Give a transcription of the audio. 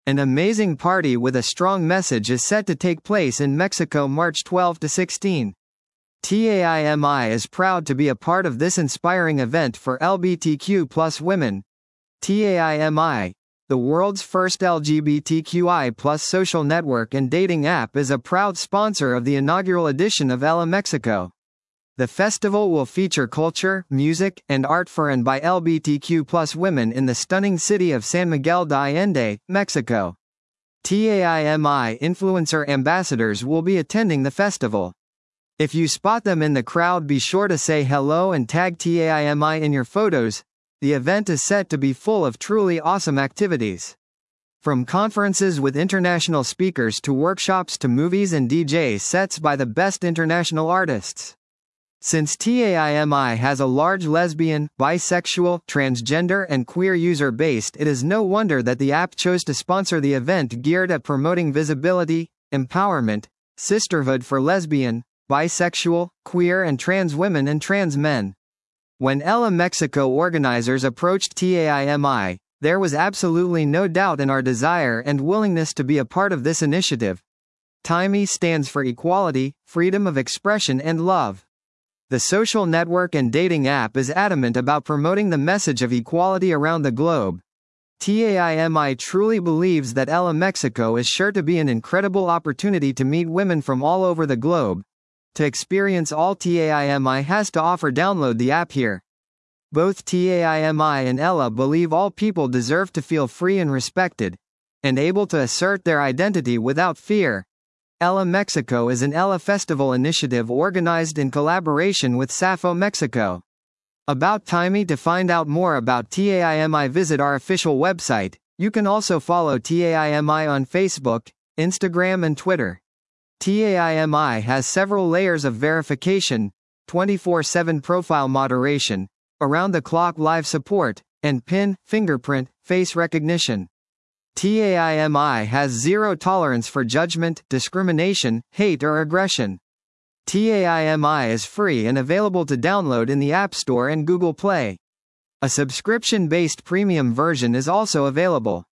An amazing party with a strong message is set to take place in Mexico March 12 to 16. TAIMI is proud to be a part of this inspiring event for LGBTQ+ women. TAIMI, the world's first LGBTQI+ social network and dating app, is a proud sponsor of the inaugural edition of Ella Mexico. The festival will feature culture, music, and art for and by LGBTQ+ women in the stunning city of San Miguel de Allende, Mexico. TAIMI influencer ambassadors will be attending the festival. If you spot them in the crowd, be sure to say hello and tag TAIMI in your photos. The event is set to be full of truly awesome activities. From conferences with international speakers to workshops to movies and DJ sets by the best international artists. Since TAIMI has a large lesbian, bisexual, transgender, and queer user base, it is no wonder that the app chose to sponsor the event geared at promoting visibility, empowerment, sisterhood for lesbian, bisexual, queer, and trans women and trans men. When Ella Mexico organizers approached TAIMI, there was absolutely no doubt in our desire and willingness to be a part of this initiative. TAIMI stands for equality, freedom of expression, and love. The social network and dating app is adamant about promoting the message of equality around the globe. TAIMI truly believes that Ella Mexico is sure to be an incredible opportunity to meet women from all over the globe. To experience all TAIMI has to offer, download the app here. Both TAIMI and Ella believe all people deserve to feel free and respected, and able to assert their identity without fear. Ella Mexico is an Ella Festival initiative organized in collaboration with Sappho Mexico. About TAIMI. To find out more about TAIMI, visit our official website. You can also follow TAIMI on Facebook, Instagram, and Twitter. TAIMI has several layers of verification, 24/7 profile moderation, around-the-clock live support, and PIN, fingerprint, face recognition. TAIMI has zero tolerance for judgment, discrimination, hate, or aggression. TAIMI is free and available to download in the App Store and Google Play. A subscription-based premium version is also available.